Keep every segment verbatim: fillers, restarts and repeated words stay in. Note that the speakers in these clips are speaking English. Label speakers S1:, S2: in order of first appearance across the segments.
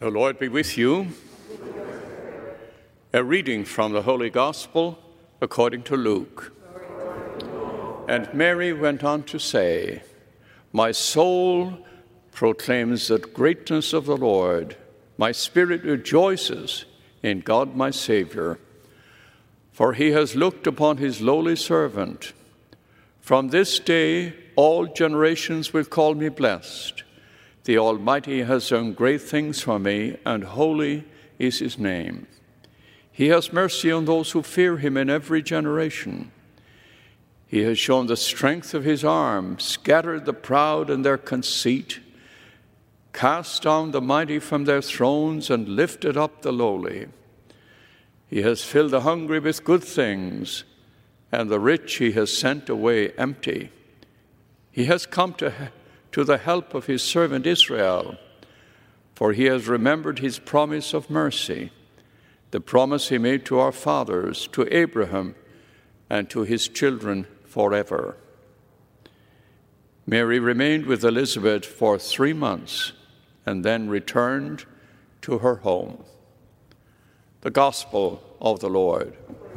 S1: The Lord be with you. A reading from the Holy Gospel according to Luke. And Mary went on to say, "My soul proclaims the greatness of the Lord. My spirit rejoices in God my Savior, for he has looked upon his lowly servant. From this day all generations will call me blessed. The Almighty has done great things for me, and holy is his name. He has mercy on those who fear him in every generation. He has shown the strength of his arm, scattered the proud in their conceit, cast down the mighty from their thrones, and lifted up the lowly. He has filled the hungry with good things, and the rich he has sent away empty. He has come to to the help of his servant Israel, for he has remembered his promise of mercy, the promise he made to our fathers, to Abraham, and to his children forever." Mary remained with Elizabeth for three months and then returned to her home. The Gospel of the Lord.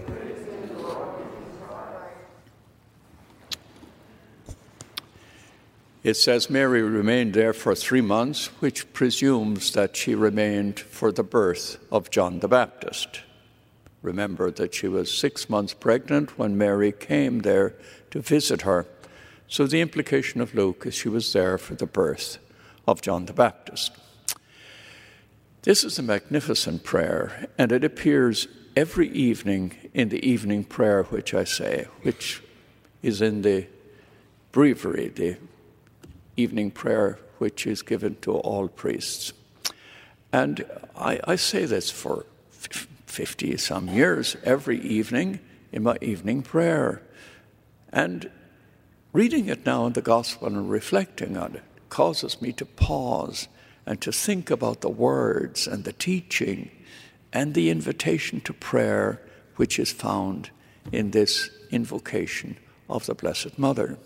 S1: It says Mary remained there for three months, which presumes that she remained for the birth of John the Baptist. Remember that she was six months pregnant when Mary came there to visit her. So the implication of Luke is she was there for the birth of John the Baptist. This is a magnificent prayer, and it appears every evening in the evening prayer, which I say, which is in the breviary, the evening prayer which is given to all priests. And I, I say this for fifty-some years, every evening in my evening prayer. And reading it now in the Gospel and reflecting on it causes me to pause and to think about the words and the teaching and the invitation to prayer which is found in this invocation of the Blessed Mother.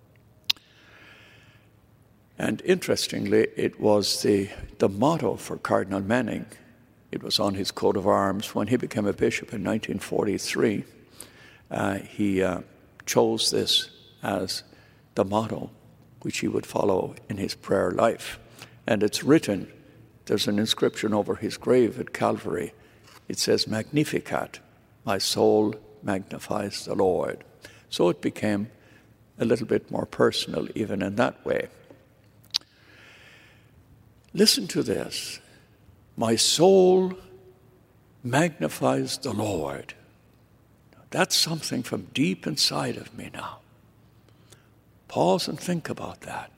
S1: And interestingly, it was the, the motto for Cardinal Manning. It was on his coat of arms when he became a bishop in nineteen forty-three. Uh, he uh, chose this as the motto which he would follow in his prayer life. And it's written, there's an inscription over his grave at Calvary. It says, "Magnificat, my soul magnifies the Lord." So it became a little bit more personal even in that way. Listen to this. "My soul magnifies the Lord." That's something from deep inside of me now. Pause and think about that.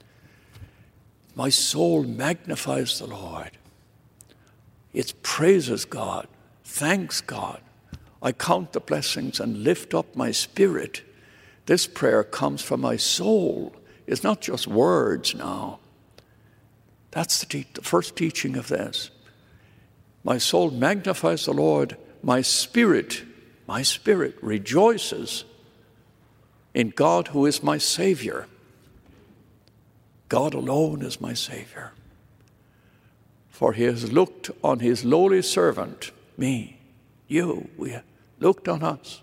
S1: My soul magnifies the Lord. It praises God, thanks God. I count the blessings and lift up my spirit. This prayer comes from my soul. It's not just words now. That's the, te- the first teaching of this. My soul magnifies the Lord. My spirit, my spirit rejoices in God who is my Savior. God alone is my Savior. For he has looked on his lowly servant, me, you, we have looked on us.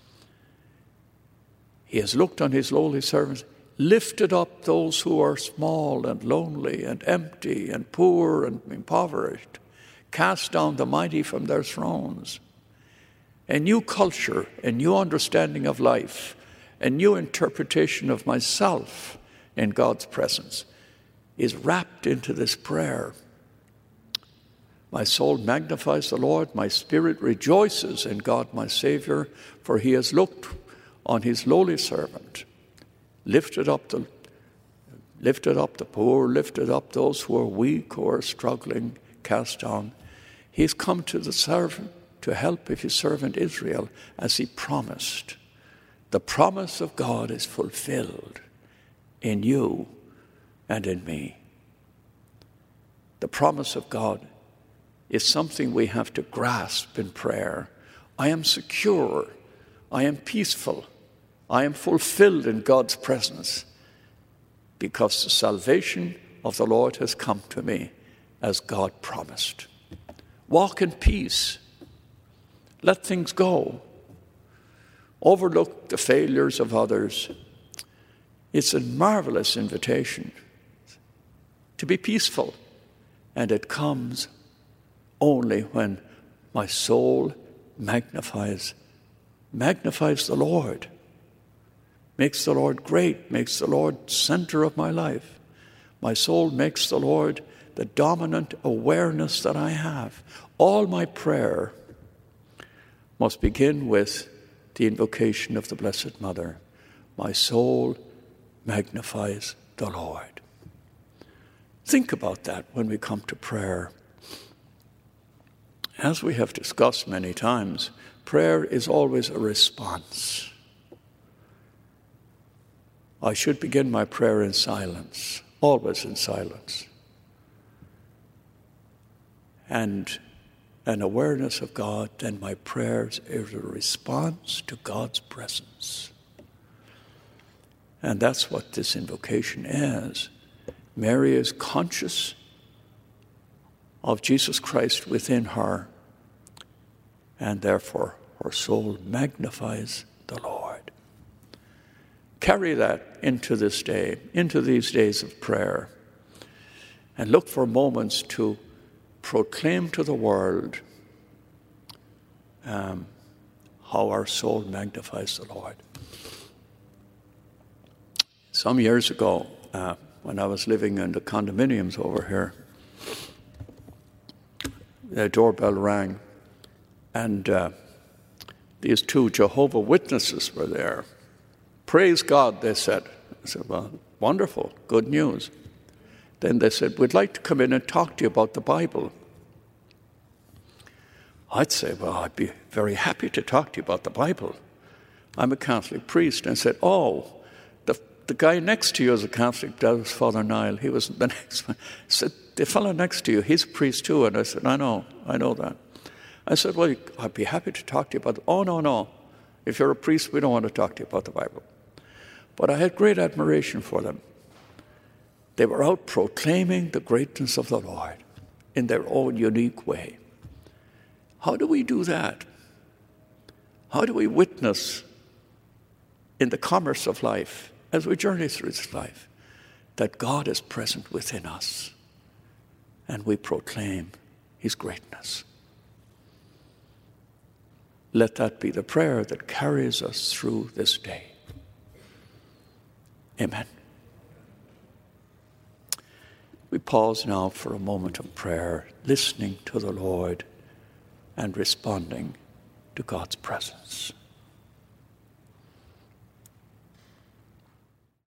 S1: He has looked on his lowly servants, lifted up those who are small and lonely and empty and poor and impoverished, cast down the mighty from their thrones. A new culture, a new understanding of life, a new interpretation of myself in God's presence is wrapped into this prayer. My soul magnifies the Lord, my spirit rejoices in God my Savior, for he has looked on his lowly servant. Lifted up the lifted up the poor, lifted up those who are weak, who are struggling, cast down. He's come to the servant to help his servant Israel as he promised. The promise of God is fulfilled in you and in me. The promise of God is something we have to grasp in prayer. I am secure. I am peaceful. I am fulfilled in God's presence because the salvation of the Lord has come to me as God promised. Walk in peace. Let things go. Overlook the failures of others. It's a marvelous invitation to be peaceful, and it comes only when my soul magnifies, magnifies the Lord, makes the Lord great, makes the Lord center of my life. My soul makes the Lord the dominant awareness that I have. All my prayer must begin with the invocation of the Blessed Mother. My soul magnifies the Lord. Think about that when we come to prayer. As we have discussed many times, prayer is always a response. I should begin my prayer in silence, always in silence. And an awareness of God, then my prayers is a response to God's presence. And that's what this invocation is. Mary is conscious of Jesus Christ within her, and therefore her soul magnifies the Lord. Carry that into this day, into these days of prayer, and look for moments to proclaim to the world um, how our soul magnifies the Lord. Some years ago, uh, when I was living in the condominiums over here, the doorbell rang, and uh, these two Jehovah Witnesses were there. Praise God, they said. I said, well, wonderful, good news. Then they said, we'd like to come in and talk to you about the Bible. I'd say, well, I'd be very happy to talk to you about the Bible. I'm a Catholic priest. And I said, oh, the, the guy next to you is a Catholic. That was Father Niall. He was the next one. I said, the fellow next to you, he's a priest too. And I said, I know, I know that. I said, well, I'd be happy to talk to you about it. Oh, no, no. If you're a priest, we don't want to talk to you about the Bible. But I had great admiration for them. They were out proclaiming the greatness of the Lord in their own unique way. How do we do that? How do we witness in the commerce of life, as we journey through this life, that God is present within us and we proclaim His greatness? Let that be the prayer that carries us through this day. Amen. We pause now for a moment of prayer, listening to the Lord and responding to God's presence.